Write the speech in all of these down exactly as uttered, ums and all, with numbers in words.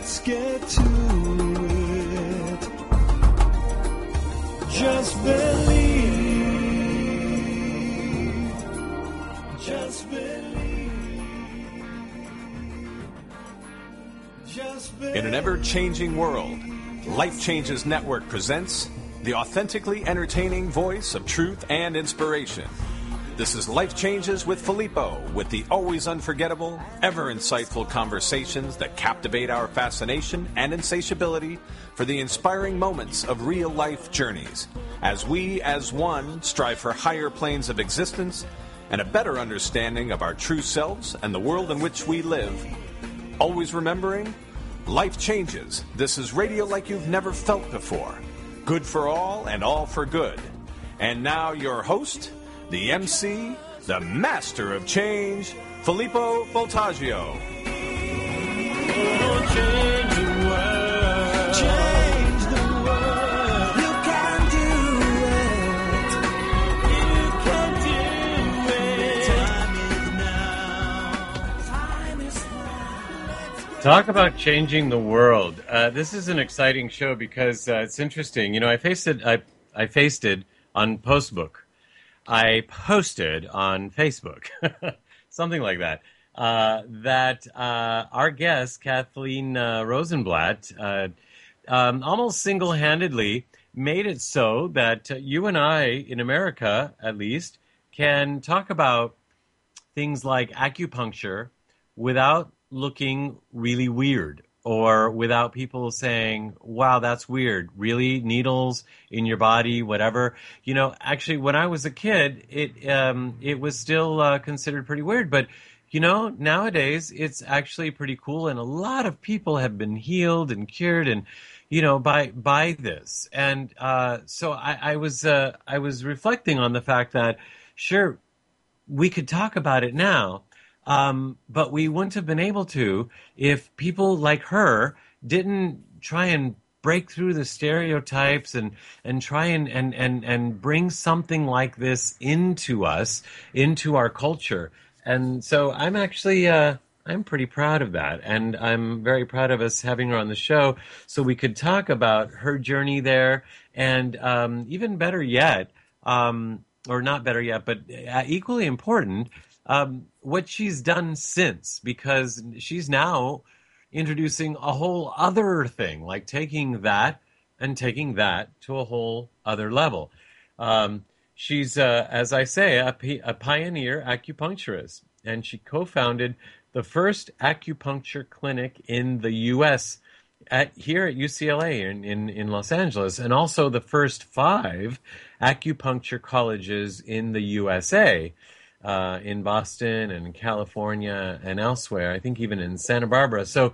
let's get to it. Just believe. Just believe. Just believe. In an ever-changing world, Life Changes Network presents the authentically entertaining voice of truth and inspiration. This is Life Changes with Filippo, with the always unforgettable, ever insightful conversations that captivate our fascination and insatiability for the inspiring moments of real-life journeys, as we, as one, strive for higher planes of existence and a better understanding of our true selves and the world in which we live. Always remembering, life changes. This is radio like you've never felt before. Good for all and all for good. And now your host, the M C, the master of change, Filippo Voltaggio. Oh, change the world. Change the world. You can do it. You can do it. Time is now. Time is now. Talk about changing the world. Uh, this is an exciting show because uh, it's interesting. You know, I faced it. I I faced it on Postbook. I posted on Facebook, something like that, uh, that uh, our guest, Kathleen uh, Rosenblatt, uh, um, almost single-handedly made it so that uh, you and I, in America at least, can talk about things like acupuncture without looking really weird, or without people saying, wow, that's weird. Really? Needles in your body, whatever. You know, actually, when I was a kid, it um, it was still uh, considered pretty weird. But, you know, nowadays, it's actually pretty cool. And a lot of people have been healed and cured and, you know, by by this. And uh, so I, I was uh, I was reflecting on the fact that, sure, we could talk about it now. Um, but we wouldn't have been able to if people like her didn't try and break through the stereotypes and, and try and, and, and, and bring something like this into us, into our culture. And so I'm actually, uh, I'm pretty proud of that. And I'm very proud of us having her on the show so we could talk about her journey there. And um, even better yet, um, or not better yet, but equally important, Um, what she's done since, because she's now introducing a whole other thing, like taking that and taking that to a whole other level. Um, she's, uh, as I say, a, a pioneer acupuncturist, and she co-founded the first acupuncture clinic in the U S at here at U C L A in, in, in Los Angeles, and also the first five acupuncture colleges in the U S A. Uh, in Boston and California and elsewhere, I think even in Santa Barbara. So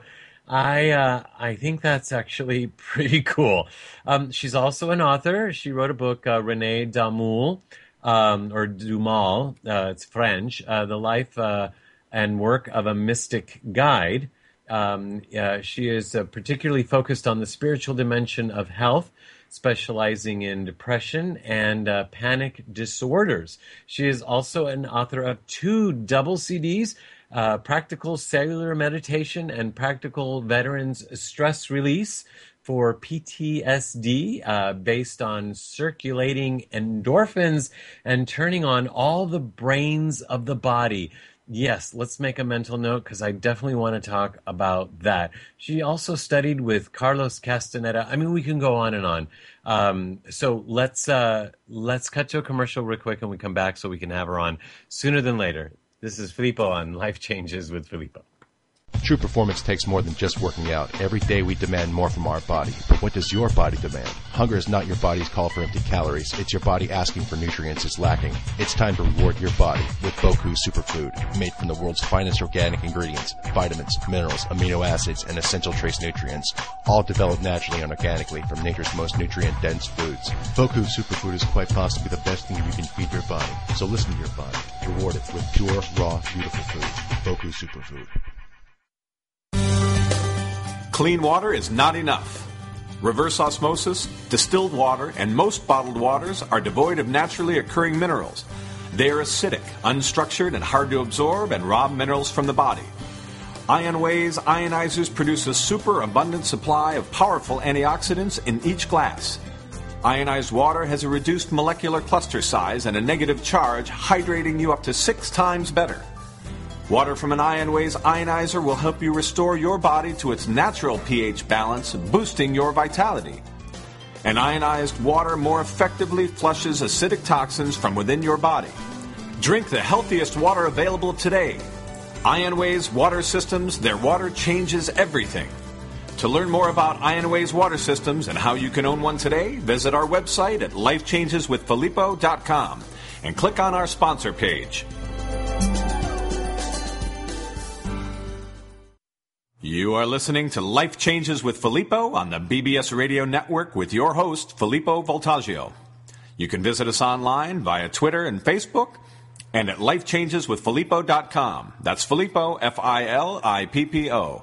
I uh, I think that's actually pretty cool. Um, she's also an author. She wrote a book, uh, René Damoul, um, or Dumal, uh, it's French, uh, The Life uh, and Work of a Mystic Guide. Um, uh, she is uh, particularly focused on the spiritual dimension of health, specializing in depression and uh, panic disorders. She is also an author of two double C Ds, uh, Practical Cellular Meditation and Practical Veterans Stress Release for P T S D, uh, based on circulating endorphins and turning on all the brains of the body. Yes, let's make a mental note because I definitely want to talk about that. She also studied with Carlos Castaneda. I mean, we can go on and on. Um, so let's uh, let's cut to a commercial real quick and we come back so we can have her on sooner than later. This is Filippo on Life Changes with Filippo. True performance takes more than just working out. Every day we demand more from our body. But what does your body demand? Hunger is not your body's call for empty calories. It's your body asking for nutrients it's lacking. It's time to reward your body with Boku Superfood, made from the world's finest organic ingredients, vitamins, minerals, amino acids, and essential trace nutrients, all developed naturally and organically from nature's most nutrient-dense foods. Boku Superfood is quite possibly the best thing you can feed your body. So listen to your body. Reward it with pure, raw, beautiful food. Boku Superfood. Clean water is not enough. Reverse osmosis, distilled water, and most bottled waters are devoid of naturally occurring minerals. They are acidic, unstructured, and hard to absorb and rob minerals from the body. IonWay's ionizers produce a super abundant supply of powerful antioxidants in each glass. Ionized water has a reduced molecular cluster size and a negative charge, hydrating you up to six times better. Water from an IonWay's ionizer will help you restore your body to its natural pH balance, boosting your vitality. And ionized water more effectively flushes acidic toxins from within your body. Drink the healthiest water available today. IonWay's water systems, their water changes everything. To learn more about IonWay's water systems and how you can own one today, visit our website at life changes with filippo dot com and click on our sponsor page. You are listening to Life Changes with Filippo on the B B S Radio Network with your host, Filippo Voltaggio. You can visit us online via Twitter and Facebook and at life changes with filippo dot com. That's Filippo, F I L I P P O.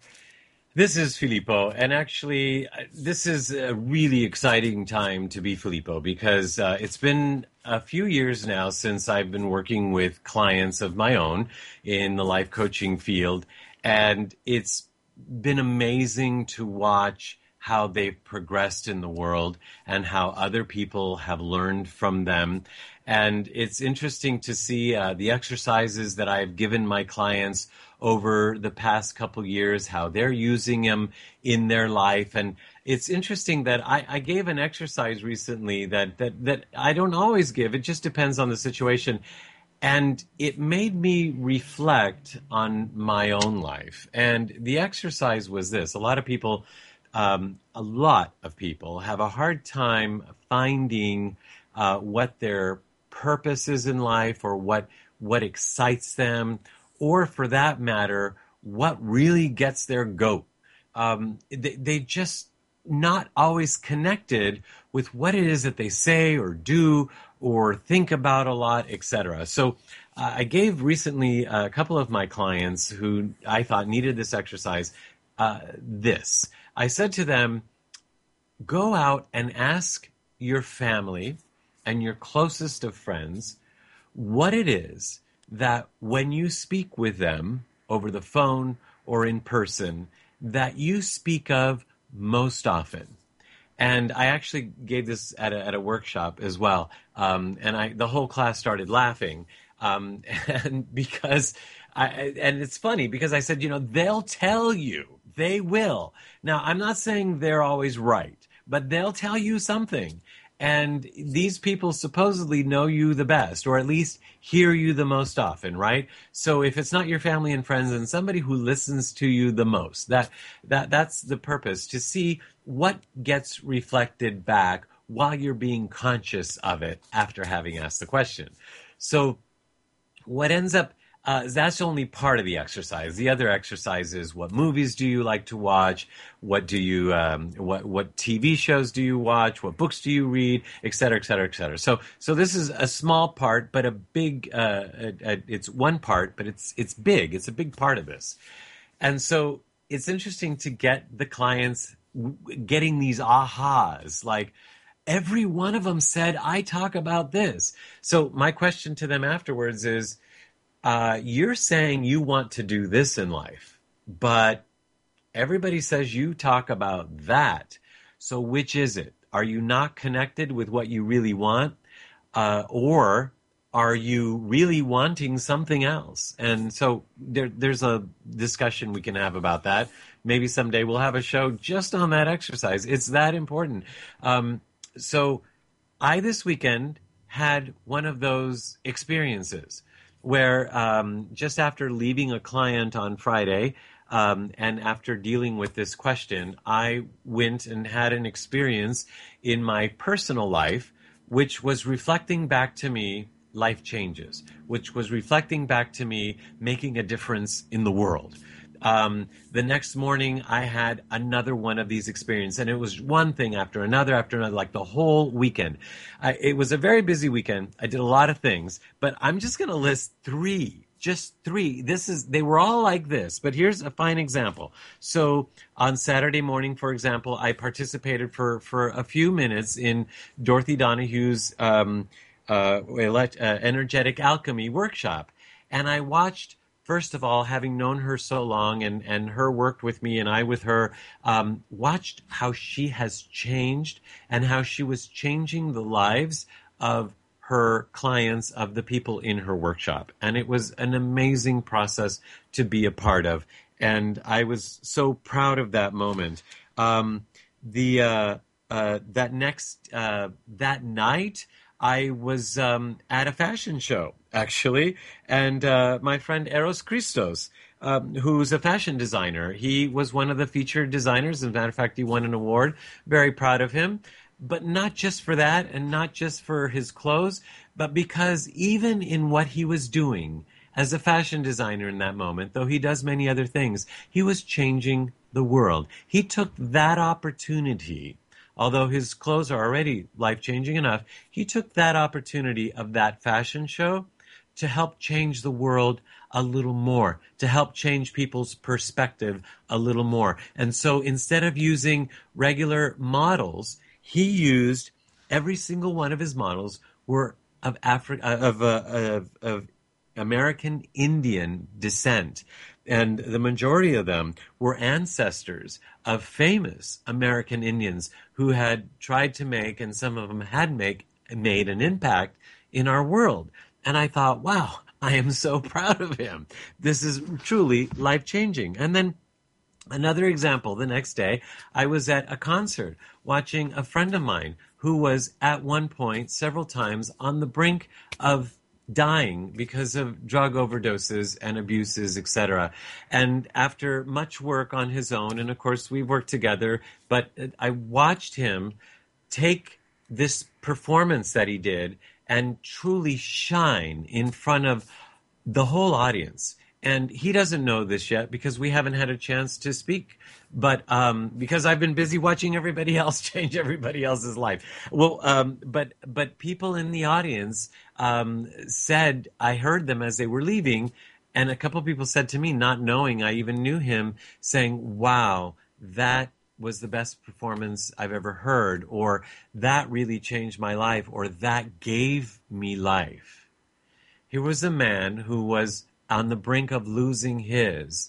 This is Filippo, and actually, this is a really exciting time to be Filippo because uh, it's been a few years now since I've been working with clients of my own in the life coaching field, and it's been amazing to watch how they've progressed in the world and how other people have learned from them. And it's interesting to see uh, the exercises that I've given my clients over the past couple years, how they're using them in their life. And it's interesting that I, I gave an exercise recently that, that, that I don't always give. It just depends on the situation. And it made me reflect on my own life. And the exercise was this. A lot of people, um, a lot of people have a hard time finding uh, what their purpose is in life, or what what excites them, or for that matter, what really gets their goat. Um, they, they just not always connected with what it is that they say or do or think about a lot, et cetera. So uh, I gave recently a couple of my clients who I thought needed this exercise uh, this. I said to them, go out and ask your family and your closest of friends what it is that when you speak with them over the phone or in person that you speak of most often. And I actually gave this at a, at a workshop as well. Um, and I, the whole class started laughing. Um, and because I, and it's funny because I said, you know, they'll tell you, they will. Now, I'm not saying they're always right, but they'll tell you something. And these people supposedly know you the best, or at least hear you the most often, right? So if it's not your family and friends, then somebody who listens to you the most, that that that's the purpose, to see what gets reflected back while you're being conscious of it after having asked the question. So what ends up Uh, that's only part of the exercise. The other exercise is, what movies do you like to watch? What do you, um, what what T V shows do you watch? What books do you read? Et cetera, et cetera, et cetera. So, so this is a small part, but a big. Uh, a, a, it's one part, but it's it's big. It's a big part of this, and so it's interesting to get the clients w- getting these ahas, like. Every one of them said, I talk about this. So my question to them afterwards is, Uh, you're saying you want to do this in life, but everybody says you talk about that. So which is it? Are you not connected with what you really want? Uh, or are you really wanting something else? And so there, there's a discussion we can have about that. Maybe someday we'll have a show just on that exercise. It's that important. Um, so I, this weekend, had one of those experiences where um, just after leaving a client on Friday um, and after dealing with this question, I went and had an experience in my personal life, which was reflecting back to me life changes, which was reflecting back to me making a difference in the world. Um, the next morning, I had another one of these experiences, and it was one thing after another after another, like the whole weekend. I, it was a very busy weekend. I did a lot of things, but I'm just going to list three, just three. This is, they were all like this, but here's a fine example. So on Saturday morning, for example, I participated for, for a few minutes in Dorothy Donohue's um, uh, elect, uh, energetic alchemy workshop, and I watched first of all, having known her so long and, and her worked with me and I with her, um, watched how she has changed and how she was changing the lives of her clients, of the people in her workshop. And it was an amazing process to be a part of. And I was so proud of that moment. Um, the uh, uh, that next, uh, that night, I was um, at a fashion show, actually, and uh, my friend Eros Christos, um, who's a fashion designer, he was one of the featured designers. As a matter of fact, he won an award. Very proud of him. But not just for that, and not just for his clothes, but because even in what he was doing as a fashion designer in that moment, though he does many other things, he was changing the world. He took that opportunity. Although his clothes are already life-changing enough, he took that opportunity of that fashion show to help change the world a little more, to help change people's perspective a little more. And so instead of using regular models, he used every single one of his models were of Afri- of, uh, of, of American Indian descent. And the majority of them were ancestors of famous American Indians who had tried to make, and some of them had make, made an impact in our world. And I thought, wow, I am so proud of him. This is truly life-changing. And then another example, the next day, I was at a concert watching a friend of mine who was at one point several times on the brink of dying because of drug overdoses and abuses, et cetera. And after much work on his own, and of course we worked together, but I watched him take this performance that he did and truly shine in front of the whole audience. And he doesn't know this yet because we haven't had a chance to speak. But um, because I've been busy watching everybody else change everybody else's life. Well, um, but but people in the audience um, said, I heard them as they were leaving, and a couple of people said to me, not knowing I even knew him, saying, wow, that was the best performance I've ever heard, or that really changed my life, or that gave me life. Here was a man who was on the brink of losing his,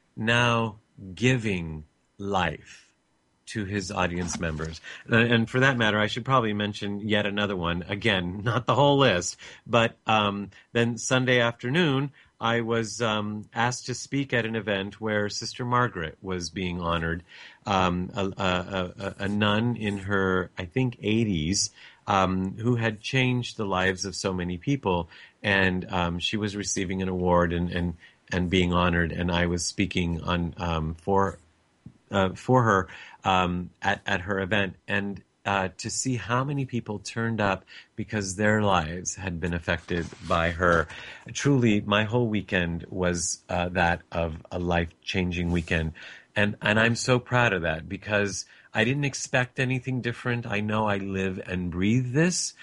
now giving life to his audience members. And for that matter, I should probably mention yet another one. Again, not the whole list, but um, then Sunday afternoon, I was um, asked to speak at an event where Sister Margaret was being honored, um, a, a, a, a nun in her, I think, eighties, um, who had changed the lives of so many people. And um, she was receiving an award and, and, and being honored, and I was speaking on um, for uh, for her um, at at her event, and uh, to see how many people turned up because their lives had been affected by her. Truly, my whole weekend was uh, that of a life-changing weekend, and and I'm so proud of that because I didn't expect anything different. I know I live and breathe this.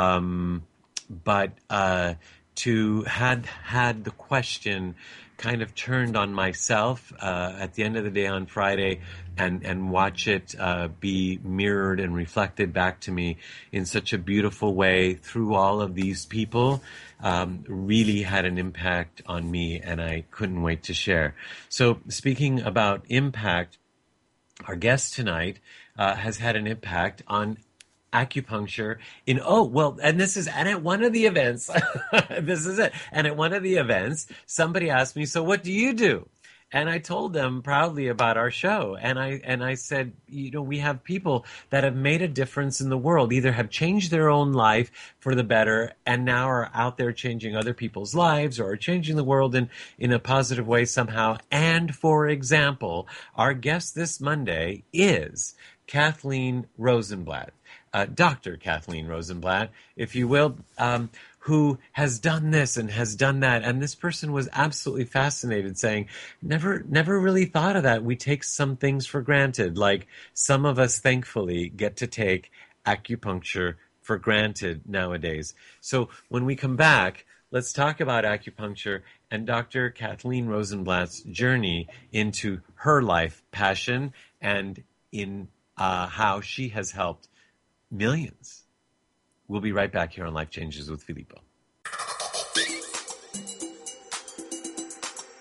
Um, But uh, to had had the question kind of turned on myself uh, at the end of the day on Friday, and and watch it uh, be mirrored and reflected back to me in such a beautiful way through all of these people, um, really had an impact on me, and I couldn't wait to share. So speaking about impact, our guest tonight uh, has had an impact on acupuncture in, oh, well, and this is, and at one of the events, this is it, and at one of the events, somebody asked me, so what do you do? And I told them proudly about our show. And I, and I said, you know, we have people that have made a difference in the world, either have changed their own life for the better and now are out there changing other people's lives, or are changing the world in, in a positive way somehow. And for example, our guest this Monday is Kathleen Rosenblatt. Uh, Doctor Kathleen Rosenblatt, if you will, um, who has done this and has done that. And this person was absolutely fascinated, saying, never, never really thought of that. We take some things for granted. Like some of us, thankfully, get to take acupuncture for granted nowadays. So when we come back, let's talk about acupuncture and Doctor Kathleen Rosenblatt's journey into her life passion and in uh, how she has helped millions. We'll be right back here on Life Changes with Filippo.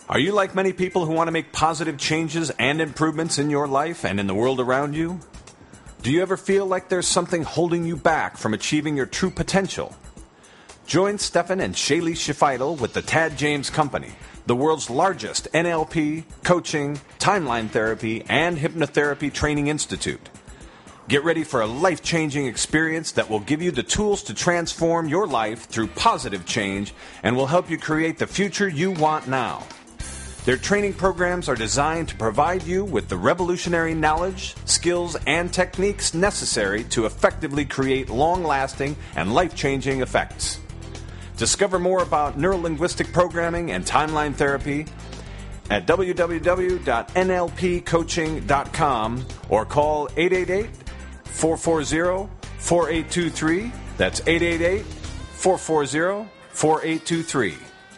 Are you like many people who want to make positive changes and improvements in your life and in the world around you? Do you ever feel like there's something holding you back from achieving your true potential? Join Stefan and Shaylee Shefidel with the Tad James Company, the world's largest N L P, coaching, timeline therapy, and hypnotherapy training institute. Get ready for a life-changing experience that will give you the tools to transform your life through positive change and will help you create the future you want now. Their training programs are designed to provide you with the revolutionary knowledge, skills, and techniques necessary to effectively create long-lasting and life-changing effects. Discover more about neurolinguistic programming and timeline therapy at w w w dot n l p coaching dot com or call eight eight eight, four four zero, four eight two three. That's eight eight eight, four four zero, four eight two three.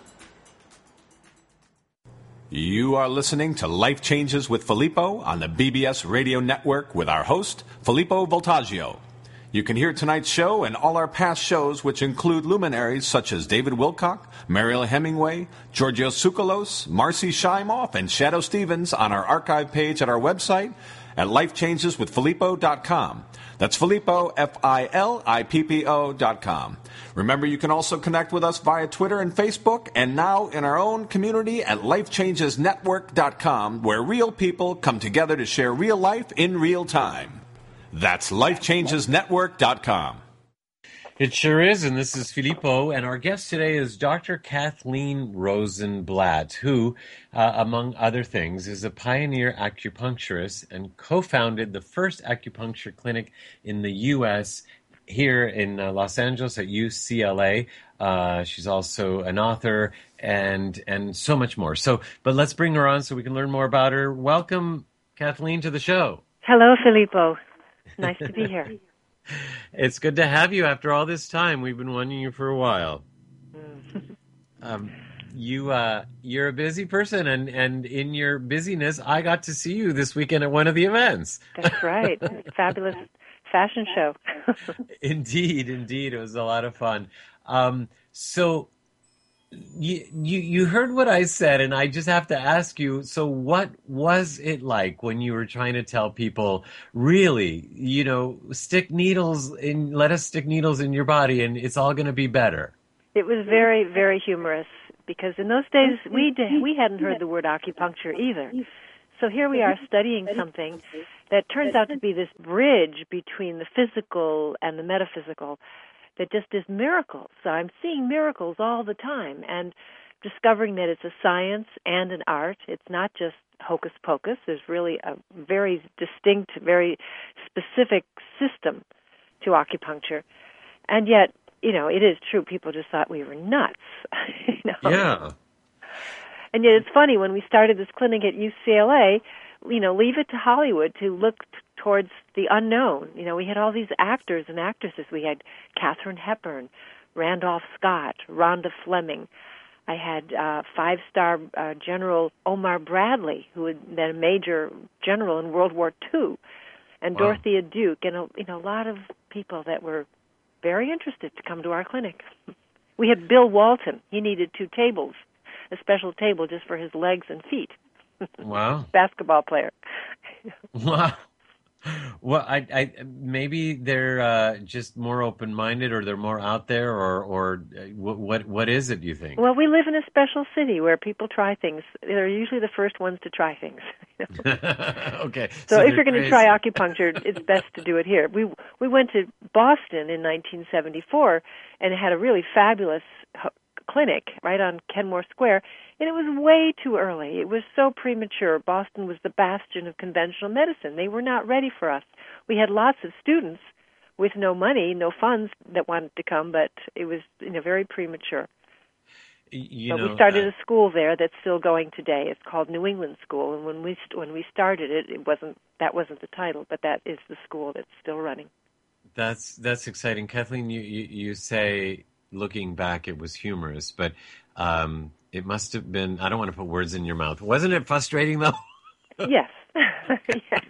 You are listening to Life Changes with Filippo on the B B S Radio Network with our host, Filippo Voltaggio. You can hear tonight's show and all our past shows, which include luminaries such as David Wilcock, Mariel Hemingway, Georgios Tsoukalos, Marcy Shimoff, and Shadow Stevens on our archive page at our website at life changes with filippo dot com. That's Filippo, F I L I P P O dot com. Remember, you can also connect with us via Twitter and Facebook, and now in our own community at life changes network dot com, where real people come together to share real life in real time. That's life changes network dot com. It sure is, and this is Filippo, and our guest today is Doctor Kathleen Rosenblatt, who, uh, among other things, is a pioneer acupuncturist and co-founded the first acupuncture clinic in the U S here in uh, Los Angeles at U C L A. Uh, she's also an author and and so much more. So, but let's bring her on so we can learn more about her. Welcome, Kathleen, to the show. Hello, Filippo. Nice to be here. It's good to have you after all this time. We've been wanting you for a while. um, you, uh, you're a busy person, and, and in your busyness, I got to see you this weekend at one of the events. That's right. Fabulous fashion show. Indeed, indeed. It was a lot of fun. Um, so you, you, you heard what I said, and I just have to ask you, so what was it like when you were trying to tell people, really, you know, stick needles in, let us stick needles in your body and it's all going to be better? It was very, very humorous because in those days we did, we hadn't heard the word acupuncture either. So here we are studying something that turns out to be this bridge between the physical and the metaphysical that just is miracles. So I'm seeing miracles all the time and discovering that it's a science and an art. It's not just hocus pocus. There's really a very distinct, very specific system to acupuncture. And yet, you know, it is true. People just thought we were nuts. you know? Yeah. And yet it's funny, when we started this clinic at U C L A, you know, leave it to Hollywood to look t- towards the unknown. You know, we had all these actors and actresses. We had Katharine Hepburn, Randolph Scott, Rhonda Fleming. I had uh, five-star uh, General Omar Bradley, who had been a major general in World War Two, and Wow. Dorothea Duke, and a, you know, a lot of people that were very interested to come to our clinic. We had Bill Walton. He needed two tables, a special table just for his legs and feet. Wow. Basketball player. Wow. Well, I, I maybe they're uh, just more open-minded, or they're more out there, or, or uh, what, what, what is it? Do you think? Well, we live in a special city where people try things. They're usually the first ones to try things. Okay. So, So if they're you're going to crazy. try acupuncture, it's best to do it here. We we went to Boston in nineteen seventy-four and had a really fabulous ho- clinic right on Kenmore Square, and it was way too early. It was so premature. Boston was the bastion of conventional medicine. They were not ready for us. We had lots of students with no money, no funds that wanted to come, but it was, you know, very premature. You but know, we started uh, a school there that's still going today. It's called New England School, and when we st- when we started it, it wasn't that wasn't the title, but that is the school that's still running. That's that's exciting, Kathleen. You, you you say, looking back, it was humorous, but um, it must have been. I don't want to put words in your mouth. Wasn't it frustrating though? Yes, yes,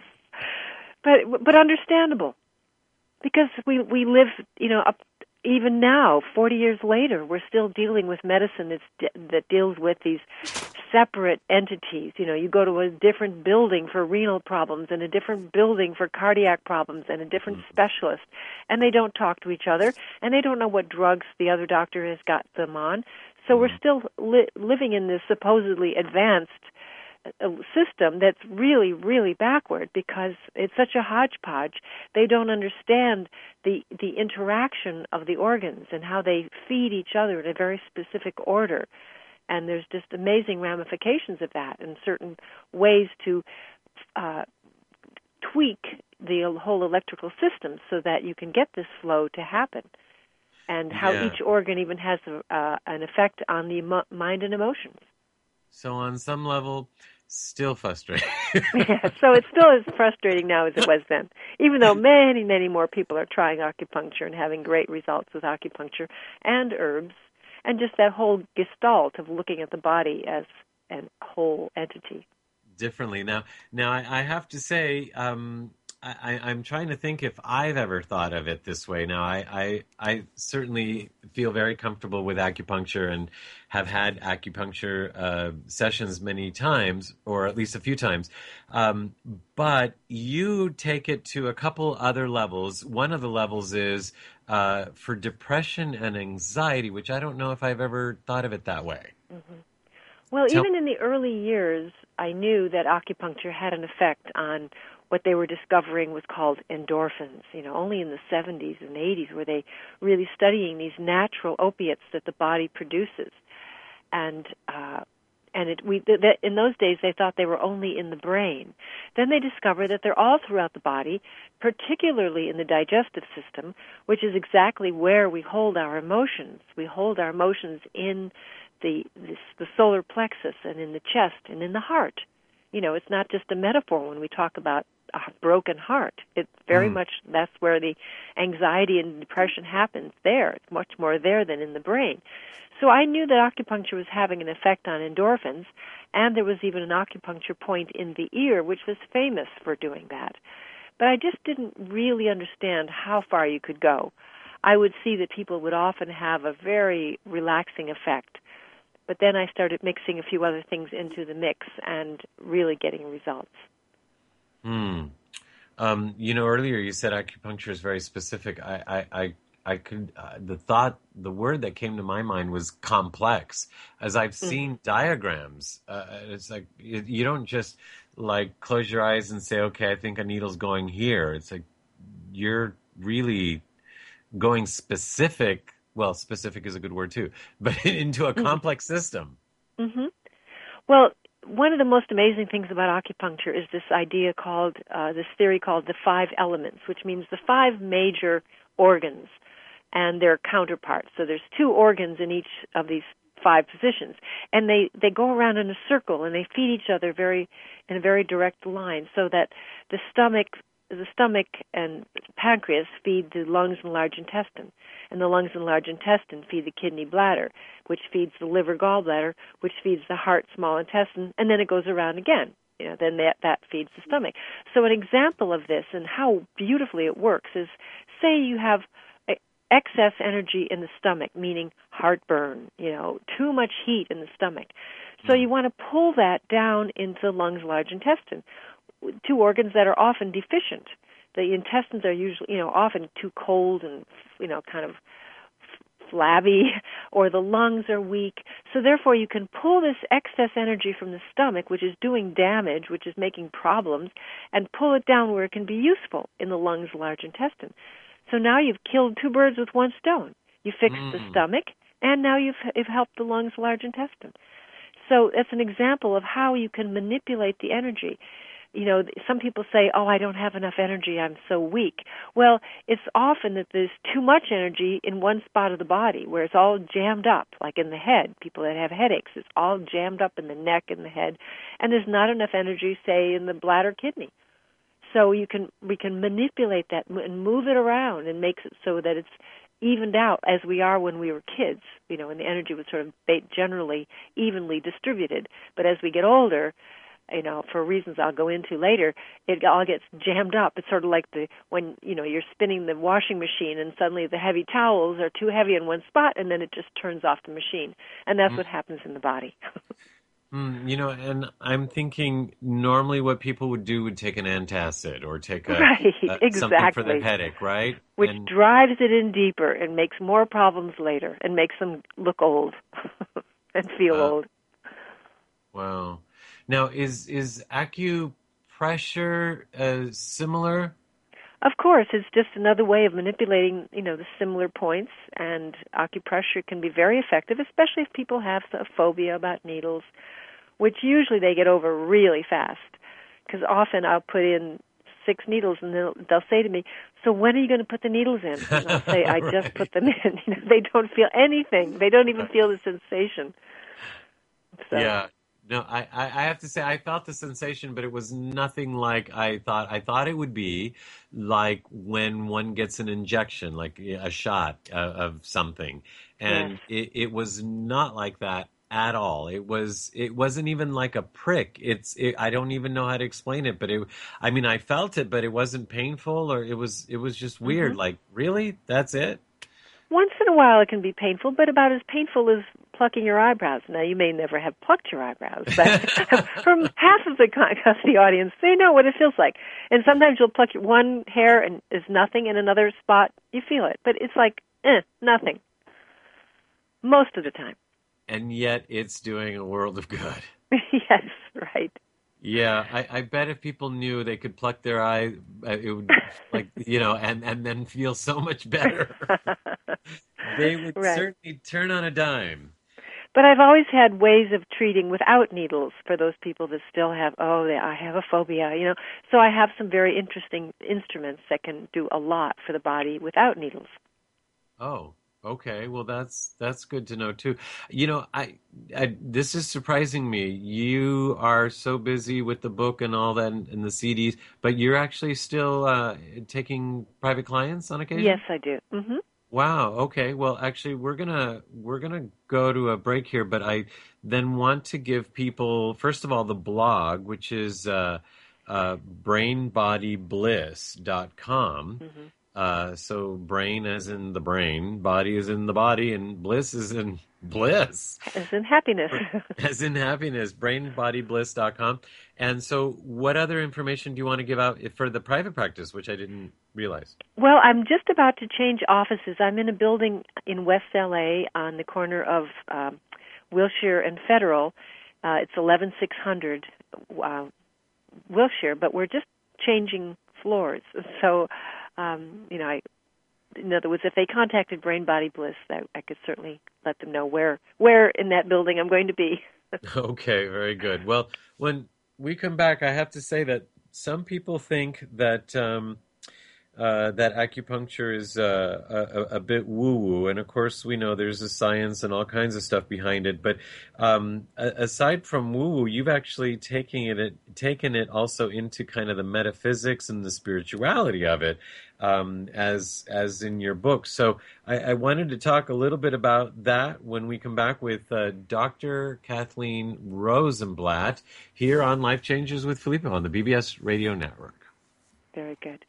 but but understandable, because we we live, you know, up even now, forty years later, we're still dealing with medicine that's, that deals with these separate entities. You know, you go to a different building for renal problems and a different building for cardiac problems and a different mm. specialist, and they don't talk to each other, and they don't know what drugs the other doctor has got them on. So mm. we're still li- living in this supposedly advanced uh, system that's really, really backward because it's such a hodgepodge. They don't understand the the interaction of the organs and how they feed each other in a very specific order. And there's just amazing ramifications of that and certain ways to uh, tweak the whole electrical system so that you can get this flow to happen. And how yeah. each organ even has a, uh, an effect on the emo- mind and emotions. So on some level, still frustrating. Yeah, so it's still as frustrating now as it was then, even though many, many more people are trying acupuncture and having great results with acupuncture and herbs, and just that whole gestalt of looking at the body as a whole entity. Differently. Now, now I, I have to say, um, I, I'm trying to think if I've ever thought of it this way. Now, I, I, I certainly feel very comfortable with acupuncture and have had acupuncture uh, sessions many times, or at least a few times. Um, but you take it to a couple other levels. One of the levels is uh, for depression and anxiety, which I don't know if I've ever thought of it that way. Mm-hmm. Well, Tell- even in the early years, I knew that acupuncture had an effect on what they were discovering was called endorphins. You know, only in the seventies and eighties were they really studying these natural opiates that the body produces. And uh, and it, we th- th- in those days they thought they were only in the brain. Then they discovered that they're all throughout the body, particularly in the digestive system, which is exactly where we hold our emotions. We hold our emotions in the this, the solar plexus and in the chest and in the heart. You know, it's not just a metaphor when we talk about a broken heart. It's very mm. much, that's where the anxiety and depression happens there. It's much more there than in the brain. So I knew that acupuncture was having an effect on endorphins, and there was even an acupuncture point in the ear, which was famous for doing that. But I just didn't really understand how far you could go. I would see that people would often have a very relaxing effect, but then I started mixing a few other things into the mix and really getting results. Hmm. Um, you know, earlier you said acupuncture is very specific. I, I, I, I could, uh, the thought, the word that came to my mind was complex. As I've seen mm. diagrams, uh, it's like, you, you don't just like close your eyes and say, okay, I think a needle's going here. It's like, you're really going specific. Well, specific is a good word too, but into a complex mm-hmm. system. Mm-hmm. Well, one of the most amazing things about acupuncture is this idea called, uh, this theory called the five elements, which means the five major organs and their counterparts. So there's two organs in each of these five positions, and they, they go around in a circle and they feed each other very in a very direct line, so that the stomach the stomach and pancreas feed the lungs and large intestine, and the lungs and large intestine feed the kidney bladder, which feeds the liver gallbladder, which feeds the heart, small intestine, and then it goes around again. You know, then that, that feeds the stomach. So an example of this and how beautifully it works is, say you have excess energy in the stomach, meaning heartburn, you know, too much heat in the stomach. So you want to pull that down into the lungs, large intestine, two organs that are often deficient. The intestines are usually, you know, often too cold and, you know, kind of flabby, or the lungs are weak. So therefore you can pull this excess energy from the stomach, which is doing damage, which is making problems, and pull it down where it can be useful in the lungs, large intestine. So now you've killed two birds with one stone. You fixed mm. the stomach, and now you've, you've helped the lungs, large intestine. So that's an example of how you can manipulate the energy. You know, some people say, oh, I don't have enough energy, I'm so weak. Well, it's often that there's too much energy in one spot of the body where it's all jammed up, like in the head. People that have headaches, it's all jammed up in the neck and the head, and there's not enough energy, say, in the bladder, kidney. So you can we can manipulate that and move it around and make it so that it's evened out as we are when we were kids, you know, and the energy was sort of generally evenly distributed. But as we get older, you know, for reasons I'll go into later, it all gets jammed up. It's sort of like the when, you know, you're spinning the washing machine and suddenly the heavy towels are too heavy in one spot and then it just turns off the machine. And that's mm. what happens in the body. Mm, you know, and I'm thinking normally what people would do would take an antacid or take a, Right, a something for their exactly. headache, right? Which And drives it in deeper and makes more problems later and makes them look old and feel Uh, old. wow. Now, is is acupressure uh, similar? Of course, it's just another way of manipulating, you know, the similar points, and acupressure can be very effective, especially if people have a phobia about needles, which usually they get over really fast. Because often I'll put in six needles, and they'll, they'll say to me, "So when are you going to put the needles in?" And I'll say, "I Right. just put them in." You know, they don't feel anything. They don't even feel the sensation. So, Yeah. No, I, I I have to say I felt the sensation, but it was nothing like I thought. I thought it would be like when one gets an injection, like a shot uh, of something, and Yes. it, it was not like that at all. It was it wasn't even like a prick. It's it, I don't even know how to explain it, but it. I mean, I felt it, but it wasn't painful, or it was it was just weird. Mhm. Like, really, that's it? Once in a while it can be painful, but about as painful as plucking your eyebrows. Now, you may never have plucked your eyebrows, but from half of the, con- of the audience, they know what it feels like. And sometimes you'll pluck one hair and is nothing, in another spot you feel it. But it's like, eh, nothing. Most of the time. And yet, it's doing a world of good. Yes, right. Yeah, I, I bet if people knew they could pluck their eye, uh, it would, like, you know, and, and then feel so much better. They would Right. certainly turn on a dime. But I've always had ways of treating without needles for those people that still have, oh, they, I have a phobia, you know. So I have some very interesting instruments that can do a lot for the body without needles. Oh, okay. Well, that's that's good to know too. You know, I, I this is surprising me. You are so busy with the book and all that and, and the C Ds, but you're actually still uh, taking private clients on occasion? Yes, I do. Mm-hmm. Wow. Okay. Well, actually, we're gonna we're gonna go to a break here, but I then want to give people first of all the blog, which is uh, uh, brain body bliss dot com. Mm-hmm. Uh, so brain as in the brain, body is in the body, and bliss is in bliss. As in happiness. As in happiness, brain body bliss dot com. And so what other information do you want to give out for the private practice, which I didn't realize? Well, I'm just about to change offices. I'm in a building in West L A on the corner of um, Wilshire and Federal. Uh, it's eleven six hundred uh, Wilshire, but we're just changing floors. So, um, you know, I, in other words, if they contacted Brain Body Bliss, I, I could certainly let them know where where in that building I'm going to be. Okay, very good. Well, when we come back, I have to say that some people think that um, uh, that acupuncture is uh, a, a bit woo-woo, and of course we know there's a science and all kinds of stuff behind it. But um, aside from woo-woo, you've actually taken it taken it also into kind of the metaphysics and the spirituality of it, um, as as in your book. So I, I wanted to talk a little bit about that when we come back with uh, Doctor Kathleen Rosenblatt here on Life Changes with Filippo on the B B S Radio Network. Very good.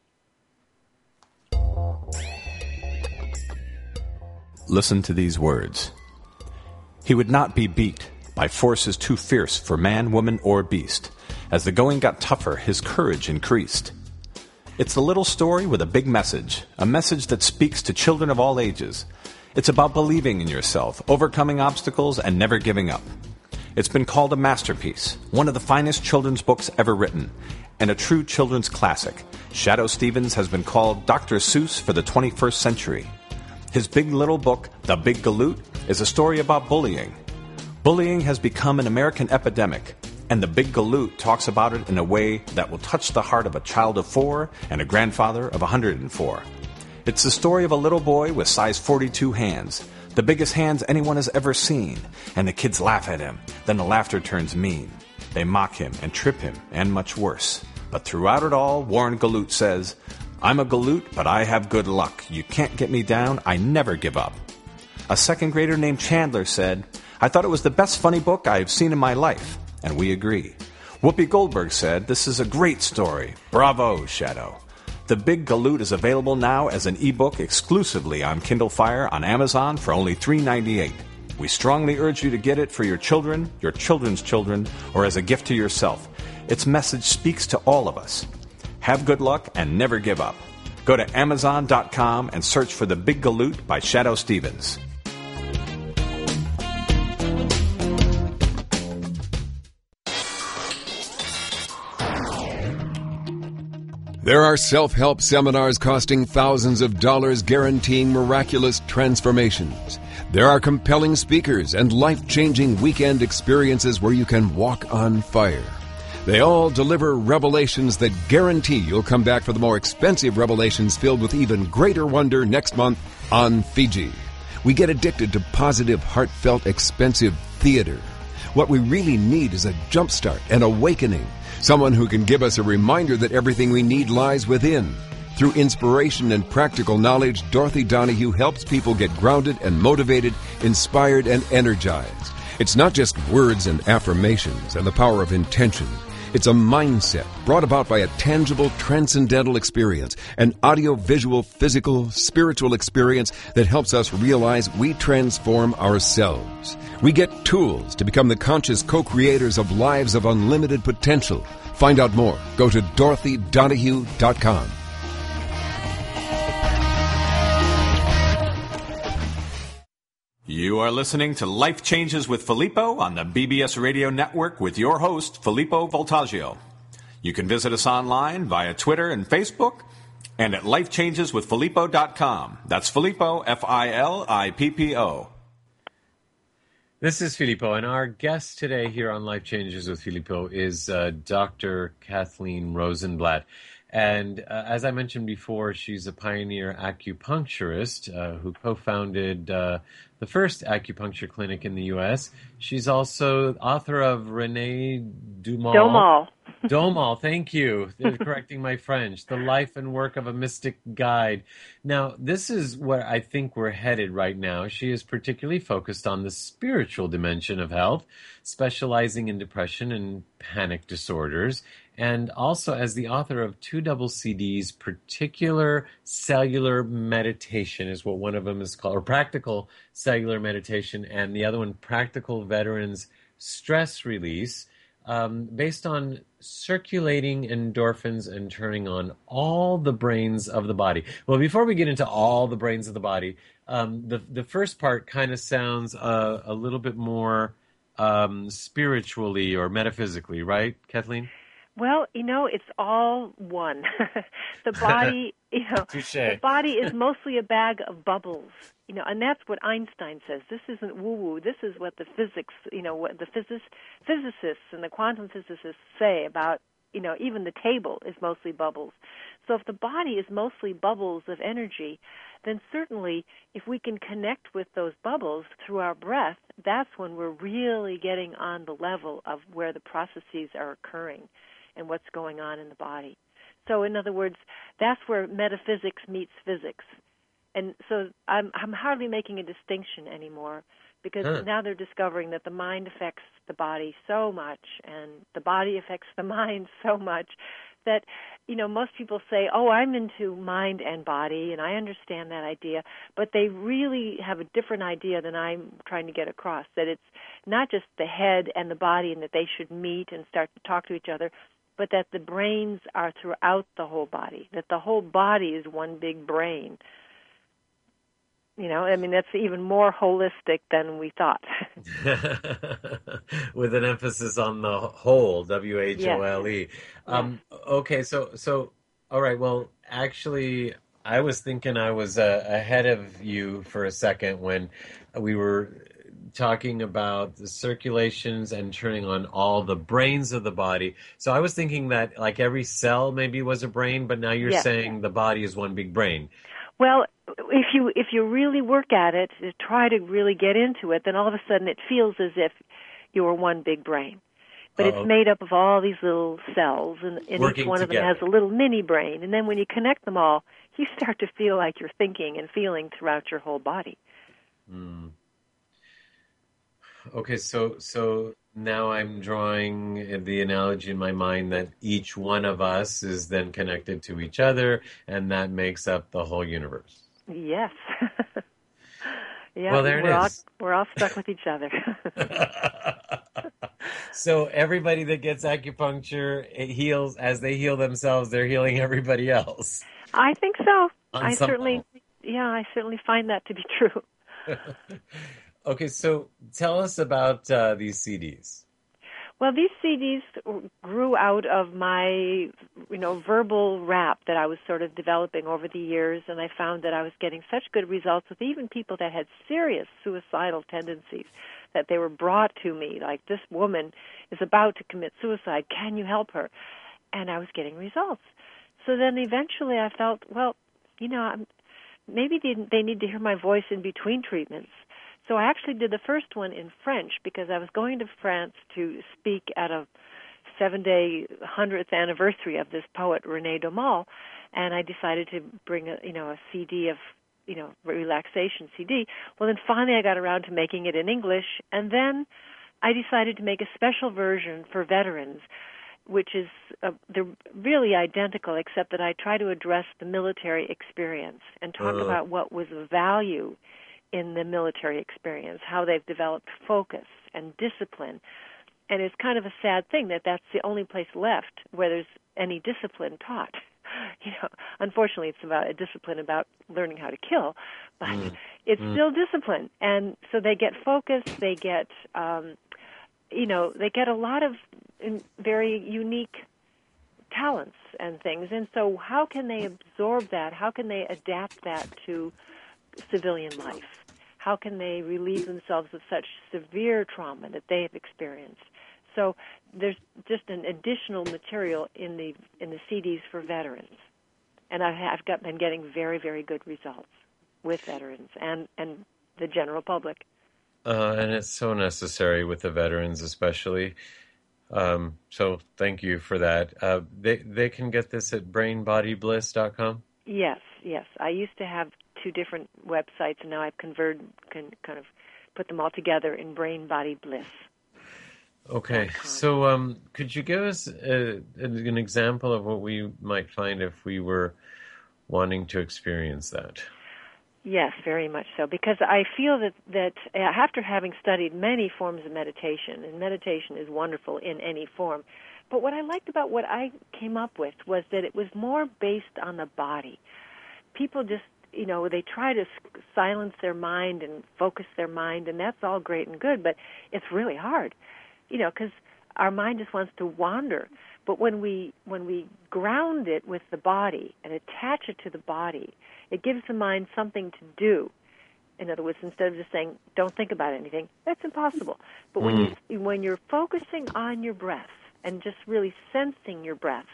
Listen to these words. He would not be beat by forces too fierce for man, woman, or beast. As the going got tougher, his courage increased. It's a little story with a big message, a message that speaks to children of all ages. It's about believing in yourself, overcoming obstacles, and never giving up. It's been called a masterpiece, one of the finest children's books ever written, and a true children's classic. Shadoe Stevens has been called Doctor Seuss for the twenty-first century. His big little book, The Big Galoot, is a story about bullying. Bullying has become an American epidemic, and The Big Galoot talks about it in a way that will touch the heart of a child of four and a grandfather of one hundred four. It's the story of a little boy with size forty-two hands, the biggest hands anyone has ever seen, and the kids laugh at him. Then the laughter turns mean. They mock him and trip him, and much worse. But throughout it all, Warren Galoot says, "I'm a Galoot, but I have good luck. You can't get me down. I never give up." A second grader named Chandler said, "I thought it was the best funny book I have seen in my life." And we agree. Whoopi Goldberg said, "This is a great story. Bravo, Shadoe." The Big Galoot is available now as an ebook exclusively on Kindle Fire on Amazon for only three dollars and ninety-eight cents. We strongly urge you to get it for your children, your children's children, or as a gift to yourself. Its message speaks to all of us. Have good luck and never give up. Go to Amazon dot com and search for The Big Galoot by Shadoe Stevens. There are self-help seminars costing thousands of dollars guaranteeing miraculous transformations. There are compelling speakers and life-changing weekend experiences where you can walk on fire. They all deliver revelations that guarantee you'll come back for the more expensive revelations filled with even greater wonder next month on Fiji. We get addicted to positive, heartfelt, expensive theater. What we really need is a jumpstart, an awakening. Someone who can give us a reminder that everything we need lies within. Through inspiration and practical knowledge, Dorothy Donahue helps people get grounded and motivated, inspired and energized. It's not just words and affirmations and the power of intention. It's a mindset brought about by a tangible, transcendental experience, an audio-visual, physical, spiritual experience that helps us realize we transform ourselves. We get tools to become the conscious co-creators of lives of unlimited potential. Find out more. Go to Dorothy Donahue dot com. You are listening to Life Changes with Filippo on the B B S Radio Network with your host, Filippo Voltaggio. You can visit us online via Twitter and Facebook and at life changes with filippo dot com. That's Filippo, F I L I P P O. This is Filippo, and our guest today here on Life Changes with Filippo is uh, Doctor Kathleen Rosenblatt. And uh, as I mentioned before, she's a pioneer acupuncturist uh, who co-founded uh, the first acupuncture clinic in the U S. She's also author of Renee Dumal. Domal. Domal, thank you for correcting my French. The Life and Work of a Mystic Guide. Now, this is where I think we're headed right now. She is particularly focused on the spiritual dimension of health, specializing in depression and panic disorders, and also as the author of two double C Ds, Particular Cellular Meditation is what one of them is called, or Practical Cellular Meditation, and the other one, Practical Veterans Stress Release, um, based on circulating endorphins and turning on all the brains of the body. Well, before we get into all the brains of the body, um, the the first part kind of sounds uh, a little bit more um, spiritually or metaphysically, right, Kathleen? Well, you know, it's all one. The body, you know, Touché. The body is mostly a bag of bubbles, you know, and that's what Einstein says. This isn't woo-woo. This is what the physics, you know, what the physics, physicists and the quantum physicists say about, you know, even the table is mostly bubbles. So if the body is mostly bubbles of energy, then certainly if we can connect with those bubbles through our breath, that's when we're really getting on the level of where the processes are occurring and what's going on in the body. So in other words, that's where metaphysics meets physics. And so I'm, I'm hardly making a distinction anymore because huh. now they're discovering that the mind affects the body so much and the body affects the mind so much that, you know, most people say, oh, I'm into mind and body, and I understand that idea, but they really have a different idea than I'm trying to get across, that it's not just the head and the body and that they should meet and start to talk to each other, but that the brains are throughout the whole body, that the whole body is one big brain. You know, I mean, that's even more holistic than we thought. With an emphasis on the whole, W H O L E. Yes. Um, okay, so, so, all right, well, actually, I was thinking I was uh, ahead of you for a second when we were talking about the circulations and turning on all the brains of the body. So I was thinking that like every cell maybe was a brain, but now you're Yes. saying the body is one big brain. Well, if you if you really work at it, to try to really get into it, then all of a sudden it feels as if you were one big brain. But Uh-oh. it's made up of all these little cells, and, and each Working one together. of them has a little mini brain. And then when you connect them all, you start to feel like you're thinking and feeling throughout your whole body. Mm. Okay, so so now I'm drawing the analogy in my mind that each one of us is then connected to each other, and that makes up the whole universe. Yes. Yeah, Well, there it we're all is. we're all stuck with each other. So everybody that gets acupuncture it heals as they heal themselves. They're healing everybody else I think so. on I some certainly, level. yeah, I certainly find that to be true. Okay, so tell us about uh, these C Ds. Well, these C Ds grew out of my, you know, verbal rap that I was sort of developing over the years, and I found that I was getting such good results with even people that had serious suicidal tendencies, that they were brought to me, like, this woman is about to commit suicide, can you help her? And I was getting results. So then eventually I felt, well, you know, I'm, maybe they, they need to hear my voice in between treatments. So I actually did the first one in French because I was going to France to speak at a seven-day hundredth anniversary of this poet René Daumal, and I decided to bring a you know a C D of you know relaxation C D. Well, then finally I got around to making it in English, and then I decided to make a special version for veterans, which is uh, they're really identical, except that I try to address the military experience and talk Uh. about what was of value in the military experience, how they've developed focus and discipline. And it's kind of a sad thing that that's the only place left where there's any discipline taught. You know, unfortunately, it's about a discipline about learning how to kill, but Mm. it's Mm. still discipline. And so they get focus, they get, um, you know, they get a lot of in, very unique talents and things. And so how can they absorb that? How can they adapt that to civilian life? How can they relieve themselves of such severe trauma that they have experienced? So there's just an additional material in the in the C Ds for veterans, and I've, I've got, been getting very, very good results with veterans and, and the general public. Uh, and it's so necessary with the veterans, especially. Um, so thank you for that. Uh, they they can get this at brain body bliss dot com. Yes, yes. I used to have two different websites, and now I've converted, can kind of put them all together in Brain Body Bliss. Okay, so um, could you give us a, an example of what we might find if we were wanting to experience that? Yes, very much so, because I feel that, that after having studied many forms of meditation, and meditation is wonderful in any form, but what I liked about what I came up with was that it was more based on the body. People just, you know, they try to silence their mind and focus their mind, and that's all great and good, but it's really hard, you know, because our mind just wants to wander. But when we when we ground it with the body and attach it to the body, it gives the mind something to do. In other words, instead of just saying, don't think about anything, that's impossible. But when Mm. you when you're focusing on your breath and just really sensing your breath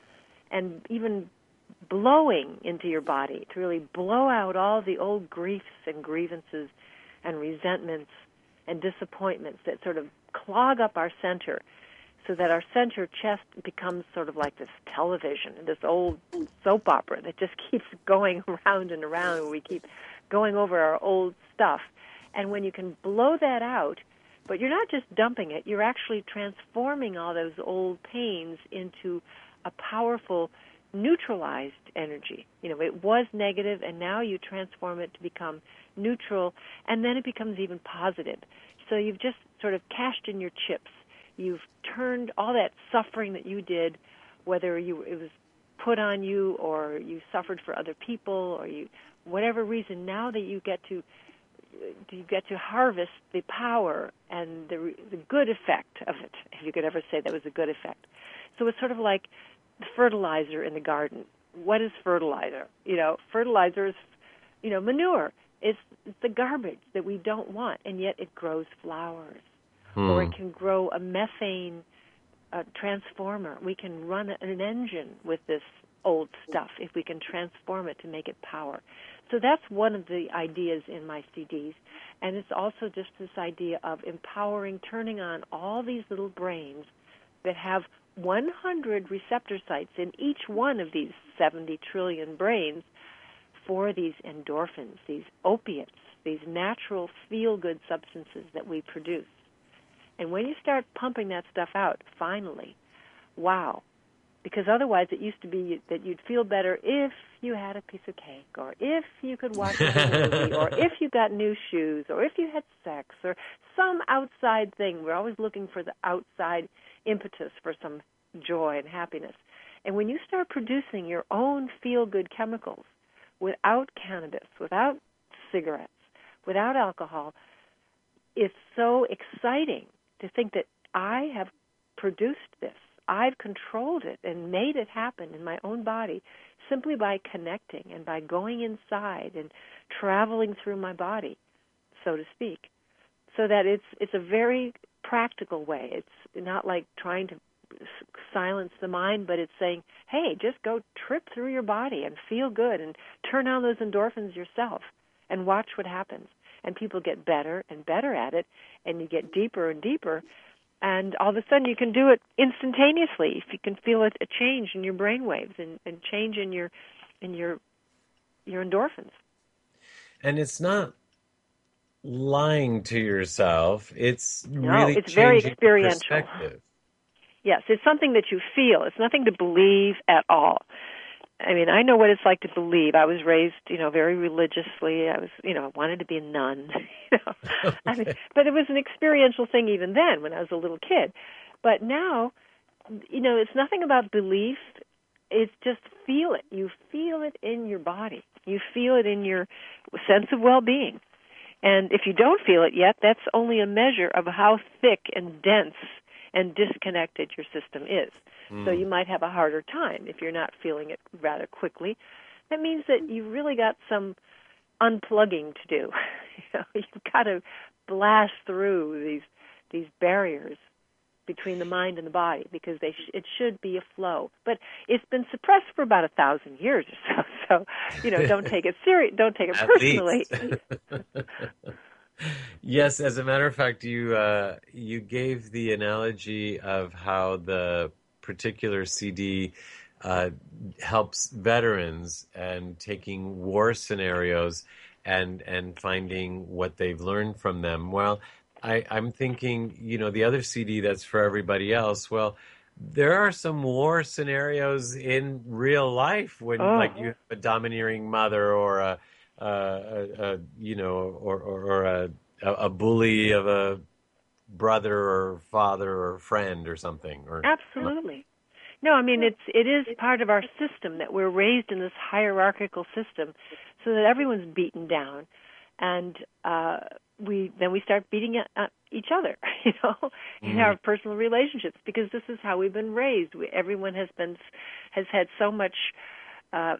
and even blowing into your body to really blow out all the old griefs and grievances and resentments and disappointments that sort of clog up our center, so that our center chest becomes sort of like this television, this old soap opera that just keeps going around and around, and we keep going over our old stuff. And when you can blow that out, but you're not just dumping it, you're actually transforming all those old pains into a powerful, neutralized energy. You know, it was negative, and now you transform it to become neutral, and then it becomes even positive. So you've just sort of cashed in your chips. You've turned all that suffering that you did, whether you it was put on you or you suffered for other people or you whatever reason. Now that you get to you get to harvest the power and the the good effect of it, if you could ever say that was a good effect. So it's sort of like the fertilizer in the garden. What is fertilizer? You know, fertilizer is, you know, manure. It's, it's the garbage that we don't want, and yet it grows flowers. Hmm. Or it can grow a methane uh, transformer. We can run an engine with this old stuff if we can transform it to make it power. So that's one of the ideas in my C Ds. And it's also just this idea of empowering, turning on all these little brains that have one hundred receptor sites in each one of these seventy trillion brains for these endorphins, these opiates, these natural feel-good substances that we produce. And when you start pumping that stuff out, finally, wow, Because otherwise it used to be that you'd feel better if you had a piece of cake, or if you could watch a good movie, or if you got new shoes, or if you had sex, or some outside thing. We're always looking for the outside impetus for some joy and happiness. And when you start producing your own feel-good chemicals without cannabis, without cigarettes, without alcohol, it's so exciting to think that I have produced this. I've controlled it and made it happen in my own body simply by connecting and by going inside and traveling through my body, so to speak. So that it's it's a very practical way. It's not like trying to silence the mind, but it's saying, hey, just go trip through your body and feel good and turn on those endorphins yourself and watch what happens. And people get better and better at it, and you get deeper and deeper, and all of a sudden you can do it instantaneously if you can feel a, a change in your brain waves and, and change in your in your your endorphins. And it's not lying to yourself. It's No, really it's very changing experiential. perspective. Yes, it's something that you feel. It's nothing to believe at all. I mean, I know what it's like to believe. I was raised, you know, very religiously. I was, you know, wanted to be a nun. You know, okay. I mean, but it was an experiential thing even then when I was a little kid. But now, you know, it's nothing about belief. It's just feel it. You feel it in your body. You feel it in your sense of well-being. And if you don't feel it yet, that's only a measure of how thick and dense and disconnected your system is. Mm. So you might have a harder time if you're not feeling it rather quickly. That means that you've really got some unplugging to do. You know, you've got to blast through these these barriers between the mind and the body, because they sh- it should be a flow. But it's been suppressed for about a thousand years or so. So, you know, don't take it serious. Don't take it At personally. Yes, as a matter of fact, you uh, you gave the analogy of how the particular C D uh, helps veterans and taking war scenarios and and finding what they've learned from them. Well, I, I'm thinking, you know, the other C D that's for everybody else. Well, there are some war scenarios in real life when, oh. like, you have a domineering mother or a Uh, a, a, you know, or, or, or a, a bully of a brother or father or friend or something. Or absolutely. No, I mean, it's it is part of our system that we're raised in this hierarchical system, so that everyone's beaten down, and uh, we then we start beating at each other, you know, in mm. our personal relationships, because this is how we've been raised. We, everyone has been has had so much. Uh,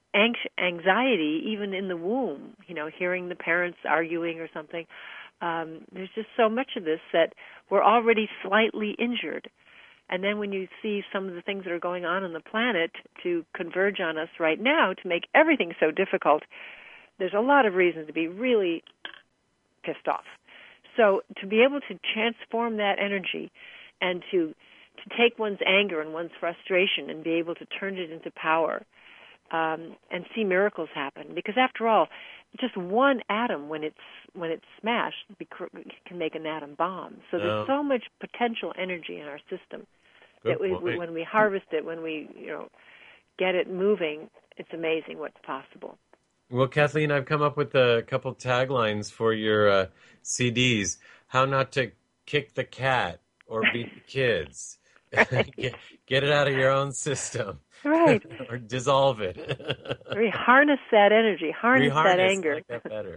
anxiety even in the womb, you know, hearing the parents arguing or something. Um, there's just so much of this that we're already slightly injured. And then when you see some of the things that are going on on the planet to converge on us right now to make everything so difficult, there's a lot of reasons to be really pissed off. So to be able to transform that energy and to to take one's anger and one's frustration and be able to turn it into power, Um, and see miracles happen. Because after all, just one atom, when it's when it's smashed, can make an atom bomb. So there's no. so much potential energy in our system Good that we, we, point. when we harvest it, when we you know get it moving, it's amazing what's possible. Well, Kathleen, I've come up with a couple taglines for your uh, C Ds. How not to kick the cat or beat the kids. get, get it out of your own system. Right. Or dissolve it. Harness that energy. Harness Reharness, that anger. I like that better.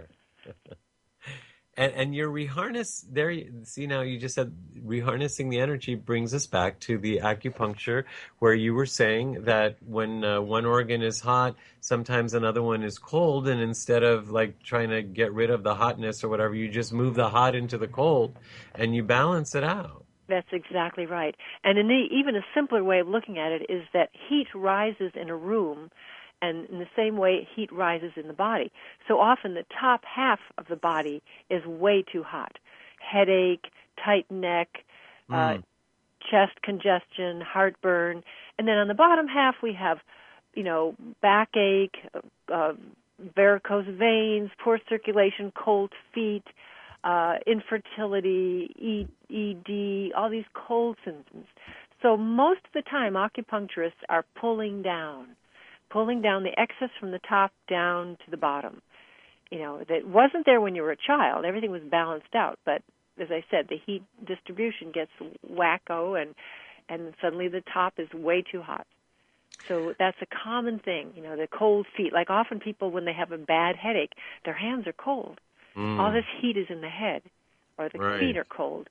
and and your reharness there. See, now you just said reharnessing the energy brings us back to the acupuncture, where you were saying that when uh, one organ is hot, sometimes another one is cold, and instead of like trying to get rid of the hotness or whatever, you just move the hot into the cold, and you balance it out. That's exactly right. And in the, even a simpler way of looking at it is that heat rises in a room, and in the same way heat rises in the body. So often the top half of the body is way too hot. Headache, tight neck, mm. uh, chest congestion, heartburn. And then on the bottom half we have, you know, backache, uh, varicose veins, poor circulation, cold feet, Uh, infertility, E D, all these cold symptoms. So most of the time, acupuncturists are pulling down, pulling down the excess from the top down to the bottom. You know, that wasn't there when you were a child. Everything was balanced out. But as I said, the heat distribution gets wacko, and and suddenly the top is way too hot. So that's a common thing, you know, the cold feet. Like often people, when they have a bad headache, their hands are cold. Mm. All this heat is in the head, or the right. feet are cold.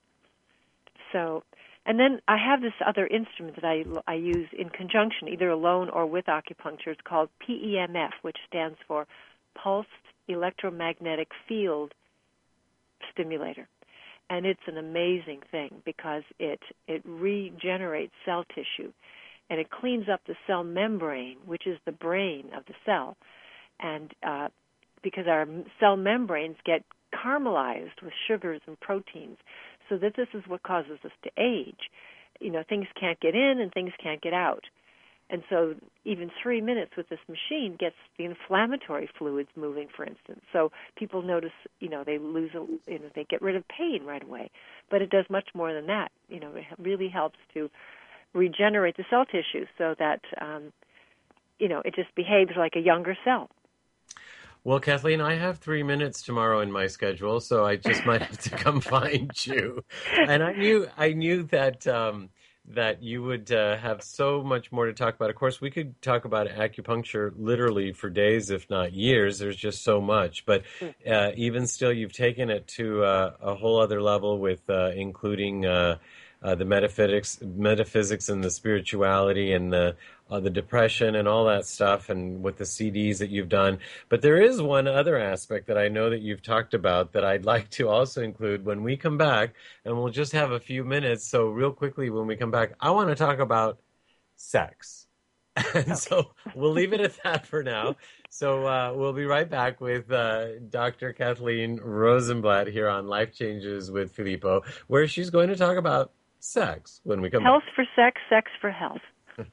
So, and then I have this other instrument that I, I use in conjunction, either alone or with acupuncture. It's called P E M F, which stands for Pulsed Electromagnetic Field Stimulator. And it's an amazing thing because it, it regenerates cell tissue, and it cleans up the cell membrane, which is the brain of the cell. And uh, because our cell membranes get caramelized with sugars and proteins, so that this is what causes us to age. You know, things can't get in and things can't get out. And so even three minutes with this machine gets the inflammatory fluids moving, for instance. So people notice, you know, they lose, a, you know, they get rid of pain right away. But it does much more than that. You know, it really helps to regenerate the cell tissue so that, um, you know, it just behaves like a younger cell. Well, Kathleen, I have three minutes tomorrow in my schedule, so I just might have to come find you. And I knew, I knew that um, that you would uh, have so much more to talk about. Of course, we could talk about acupuncture literally for days, if not years. There's just so much. But uh, even still, you've taken it to uh, a whole other level with uh, including uh, uh, the metaphysics, metaphysics and the spirituality and the Uh, the depression and all that stuff, and with the C Ds that you've done. But there is one other aspect that I know that you've talked about that I'd like to also include when we come back, and we'll just have a few minutes. So real quickly when we come back, I want to talk about sex. And okay. So we'll leave it at that for now. So uh, we'll be right back with uh, Doctor Kathleen Rosenblatt here on Life Changes with Filippo, where she's going to talk about sex when we come health back. Health for sex, sex for health.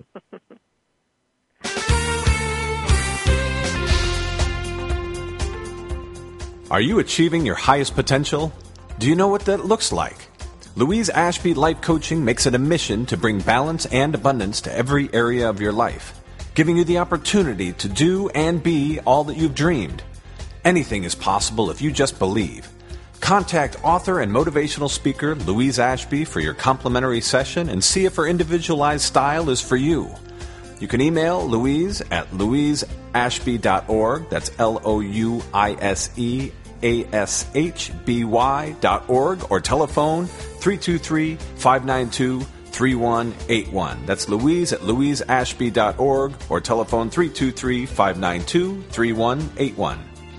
Are you achieving your highest potential? Do you know what that looks like? Louise Ashby Life Coaching makes it a mission to bring balance and abundance to every area of your life, giving you the opportunity to do and be all that you've dreamed. Anything is possible if you just believe. Contact author and motivational speaker Louise Ashby for your complimentary session and see if her individualized style is for you. You can email Louise at louise ashby dot org. That's L O U I S E A S H B Y dot org, or telephone three two three, five nine two, three one eight one. That's Louise at louise ashby dot org, or telephone three two three, five nine two, three one eight one.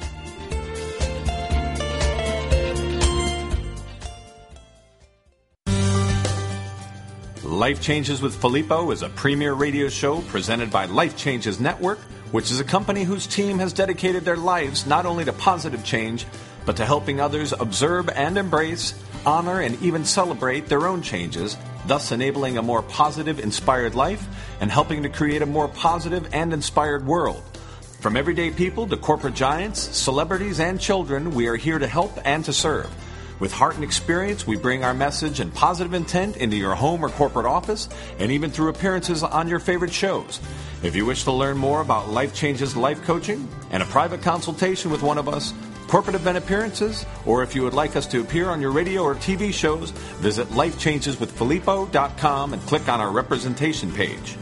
Life Changes with Filippo is a premier radio show presented by Life Changes Network, which is a company whose team has dedicated their lives not only to positive change, but to helping others observe and embrace, honor, and even celebrate their own changes, thus enabling a more positive, inspired life and helping to create a more positive and inspired world. From everyday people to corporate giants, celebrities, and children, we are here to help and to serve. With heart and experience, we bring our message and positive intent into your home or corporate office, and even through appearances on your favorite shows. If you wish to learn more about Life Changes Life Coaching and a private consultation with one of us, corporate event appearances, or if you would like us to appear on your radio or T V shows, visit life changes with filippo dot com and click on our representation page.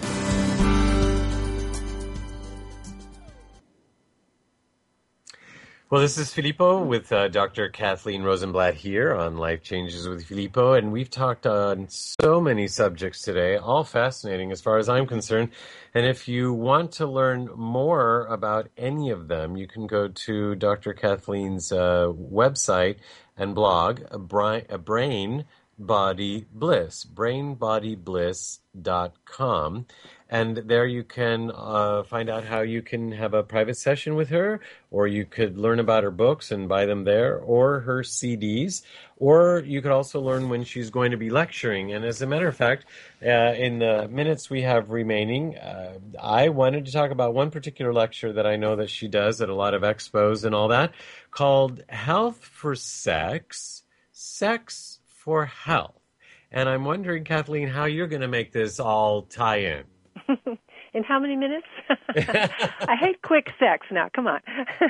Well, this is Filippo with uh, Doctor Kathleen Rosenblatt here on Life Changes with Filippo, and we've talked on so many subjects today, all fascinating as far as I'm concerned. And if you want to learn more about any of them, you can go to Doctor Kathleen's uh, website and blog, Brain Body Bliss, brain body bliss dot com. And there you can uh, find out how you can have a private session with her, or you could learn about her books and buy them there, or her C Ds, or you could also learn when she's going to be lecturing. And as a matter of fact, uh, in the minutes we have remaining, uh, I wanted to talk about one particular lecture that I know that she does at a lot of expos and all that, called Health for Sex, Sex for Health. And I'm wondering, Kathleen, how you're going to make this all tie in. In how many minutes? I hate quick sex now. Come on.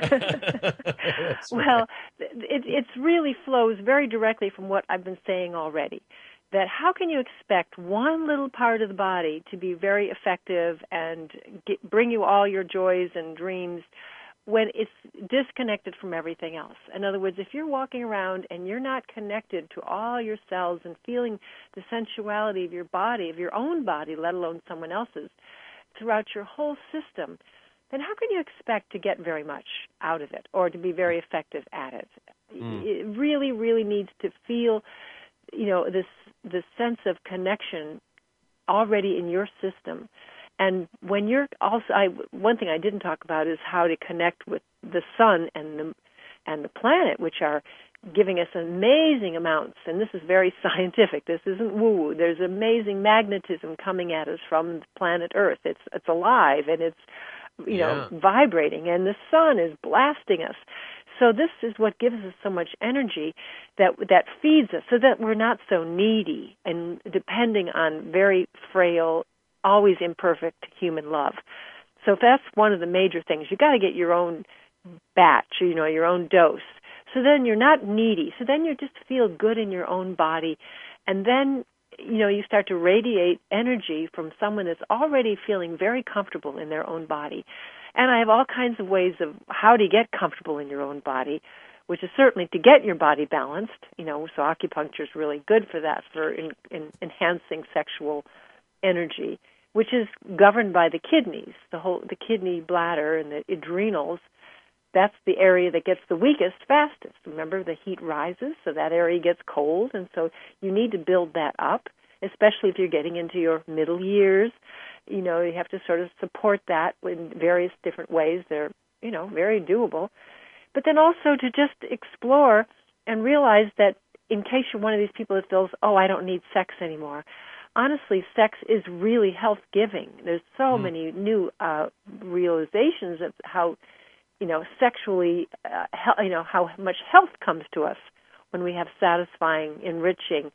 Well, it it really flows very directly from what I've been saying already. That how can you expect one little part of the body to be very effective and get, bring you all your joys and dreams when it's disconnected from everything else? In other words, if you're walking around and you're not connected to all your cells and feeling the sensuality of your body, of your own body, let alone someone else's, throughout your whole system, then how can you expect to get very much out of it or to be very effective at it? Mm. It really, really needs to feel, you know, this this sense of connection already in your system. And when you're also, I, one thing I didn't talk about is how to connect with the sun and the and the planet, which are giving us amazing amounts, and this is very scientific. This isn't woo-woo. There's amazing magnetism coming at us from the planet Earth. It's it's alive and it's you yeah. know vibrating, and the sun is blasting us. So this is what gives us so much energy that that feeds us, so that we're not so needy and depending on very frail, always imperfect human love. So that's one of the major things. You got to get your own batch, you know, your own dose. So then you're not needy. So then you just feel good in your own body. And then, you know, you start to radiate energy from someone that's already feeling very comfortable in their own body. And I have all kinds of ways of how to get comfortable in your own body, which is certainly to get your body balanced. You know, so acupuncture is really good for that, for in, in enhancing sexual energy, which is governed by the kidneys, the whole the kidney bladder and the adrenals. That's the area that gets the weakest fastest. Remember, the heat rises, so that area gets cold, and so you need to build that up, especially if you're getting into your middle years. You know, you have to sort of support that in various different ways. They're, you know, very doable. But then also to just explore and realize that in case you're one of these people that feels, oh, I don't need sex anymore, honestly, sex is really health-giving. There's so mm. many new uh, realizations of how, you know, sexually, uh, he- you know, how much health comes to us when we have satisfying, enriching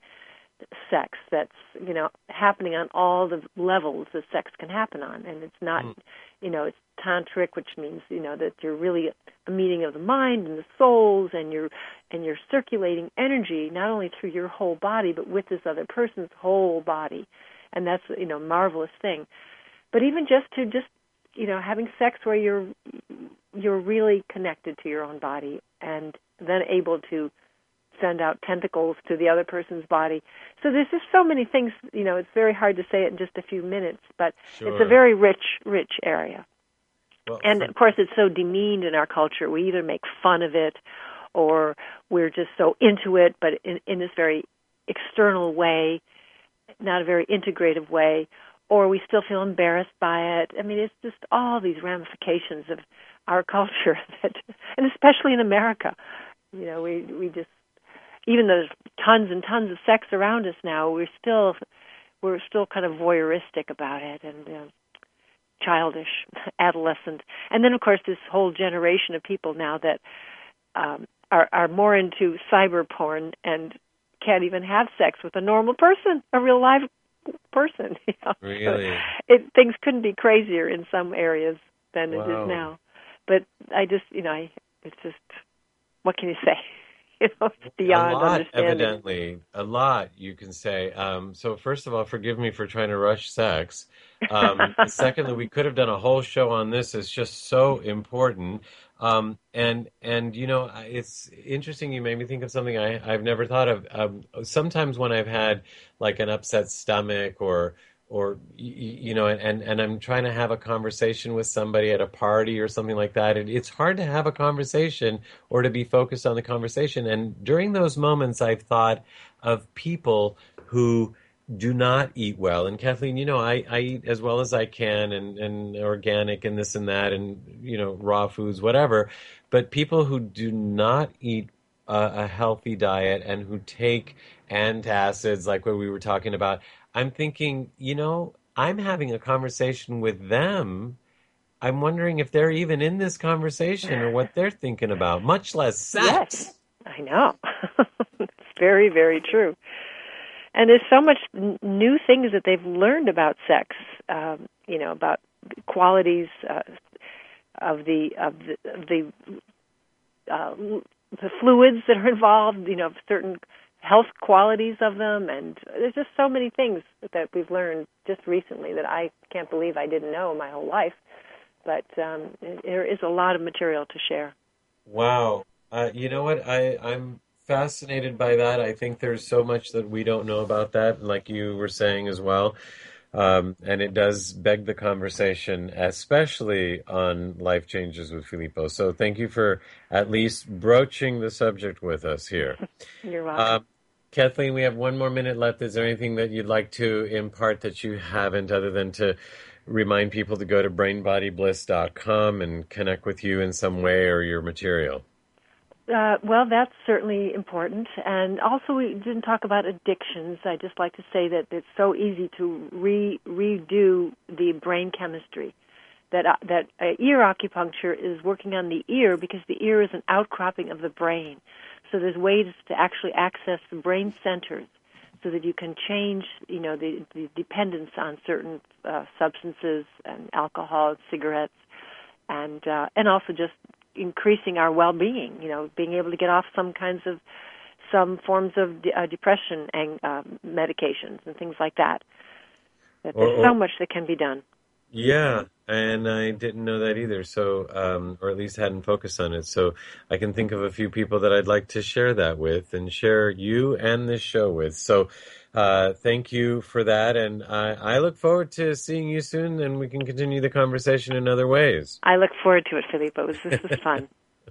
sex that's, you know, happening on all the levels that sex can happen on. And it's not, mm. you know, it's tantric, which means, you know, that you're really a meeting of the mind and the souls, and you're, and you're circulating energy not only through your whole body, but with this other person's whole body. And that's, you know, a marvelous thing. But even just to just, you know, having sex where you're, you're really connected to your own body and then able to send out tentacles to the other person's body. So there's just so many things, you know, it's very hard to say it in just a few minutes, but sure. It's a very rich, rich area. Well, and, of course, it's so demeaned in our culture. We either make fun of it or we're just so into it, but in, in this very external way, not a very integrative way, or we still feel embarrassed by it. I mean, it's just all these ramifications of our culture, that, and especially in America. You know, we we just, even though there's tons and tons of sex around us now, we're still we're still kind of voyeuristic about it and uh, childish, adolescent. And then, of course, this whole generation of people now that um, are are more into cyber porn and can't even have sex with a normal person, a real live person. You know? Really? So it, things couldn't be crazier in some areas than wow. it is now. But I just, you know, I, it's just, what can you say? You know, it's beyond a lot, understanding. Evidently, a lot you can say. Um, so first of all, forgive me for trying to rush sex. Um, secondly, we could have done a whole show on this. It's just so important. Um, and, and you know, it's interesting. You made me think of something I, I've never thought of. Um, sometimes when I've had like an upset stomach or or, you know, and, and I'm trying to have a conversation with somebody at a party or something like that. And it's hard to have a conversation or to be focused on the conversation. And during those moments, I've thought of people who do not eat well. And Kathleen, you know, I, I eat as well as I can and, and organic and this and that and, you know, raw foods, whatever. But people who do not eat a, a healthy diet and who take antacids, like what we were talking about, I'm thinking, you know, I'm having a conversation with them. I'm wondering if they're even in this conversation or what they're thinking about, much less sex. Yes, I know. It's very, very true. And there's so much n- new things that they've learned about sex, um, you know, about qualities uh, of the of the, of the, uh, the fluids that are involved, you know, certain health qualities of them, and there's just so many things that we've learned just recently that I can't believe I didn't know my whole life. But um, there is a lot of material to share. Wow. Uh, you know what? I, I'm fascinated by that. I think there's so much that we don't know about that, like you were saying as well. Um, and it does beg the conversation, especially on Life Changes with Filippo. So thank you for at least broaching the subject with us here. You're welcome. Uh, Kathleen, we have one more minute left. Is there anything that you'd like to impart that you haven't, other than to remind people to go to brain body bliss dot com and connect with you in some way or your material? Uh, well, that's certainly important. And also, we didn't talk about addictions. I just like to say that it's so easy to re- redo the brain chemistry. That uh, that uh, ear acupuncture is working on the ear because the ear is an outcropping of the brain. So there's ways to actually access the brain centers so that you can change, you know, the, the dependence on certain uh, substances and alcohol, cigarettes, and uh, and also just increasing our well-being, you know, being able to get off some kinds of, some forms of de- uh, depression and uh, medications and things like that. That Or- there's or- so much that can be done. Yeah, and I didn't know that either, so um, or at least hadn't focused on it. So I can think of a few people that I'd like to share that with and share you and this show with. So uh, thank you for that, and I, I look forward to seeing you soon, and we can continue the conversation in other ways. I look forward to it, Filippo. This is fun.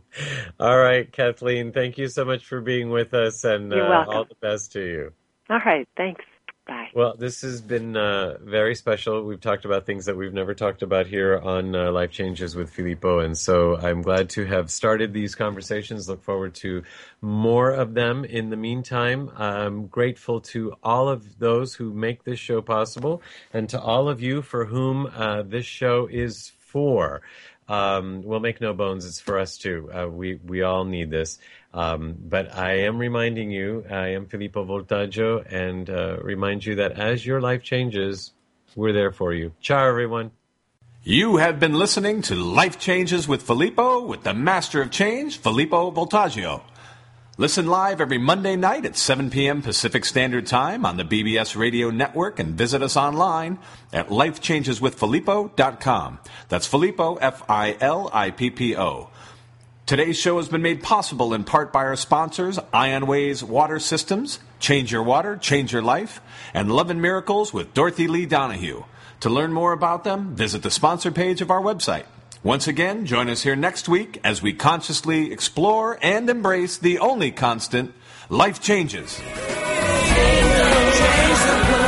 All right, Kathleen, thank you so much for being with us, and You're uh, welcome. all the best to you. All right, thanks. Bye. Well, this has been uh, very special. We've talked about things that we've never talked about here on uh, Life Changes with Filippo, and so I'm glad to have started these conversations. Look forward to more of them. In the meantime, I'm grateful to all of those who make this show possible, and to all of you for whom uh, this show is for. Um, we'll make no bones, it's for us too. Uh, we, we all need this. Um, but I am reminding you, I am Filippo Voltaggio, and uh, remind you that as your life changes, we're there for you. Ciao, everyone. You have been listening to Life Changes with Filippo with the Master of Change, Filippo Voltaggio. Listen live every Monday night at seven p.m. Pacific Standard Time on the B B S Radio Network, and visit us online at life changes with filippo dot com. That's Filippo, F I L I P P O. Today's show has been made possible in part by our sponsors, IonWays Water Systems, Change Your Water, Change Your Life, and Love and Miracles with Dorothy Lee Donahue. To learn more about them, visit the sponsor page of our website. Once again, join us here next week as we consciously explore and embrace the only constant, life changes. Change the